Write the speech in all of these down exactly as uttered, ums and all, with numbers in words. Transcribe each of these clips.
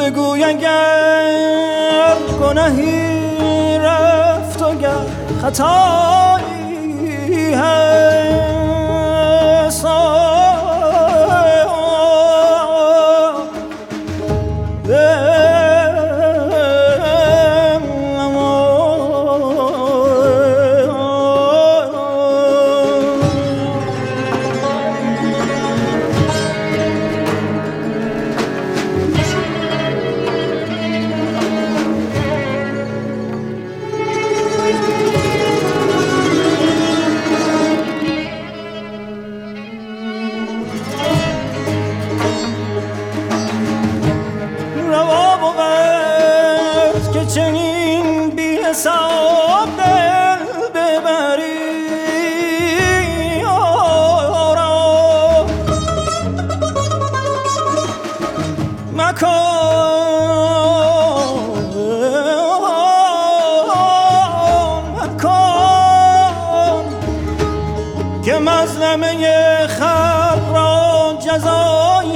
بگوی اگر گناهی رفت و گر خطایی هست چنین بی حساب دل ببری آرام مکن مکن که مظلمه خلق را جزایی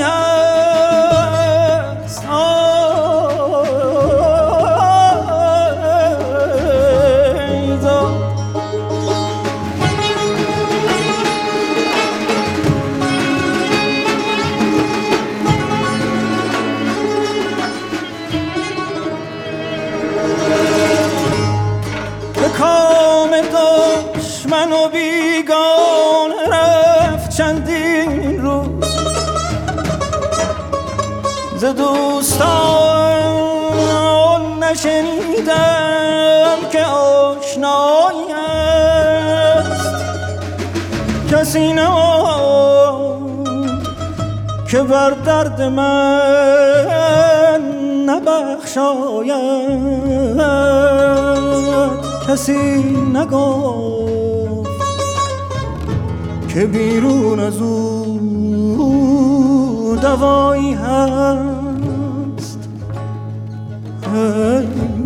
هست کام دشمن و بیگان رفت چندین روز ز دوستان نشنیدم که آشنایی است کسی نماند که بر درد من نبخشاید کسی نگفت که بیرون از او دوایی هست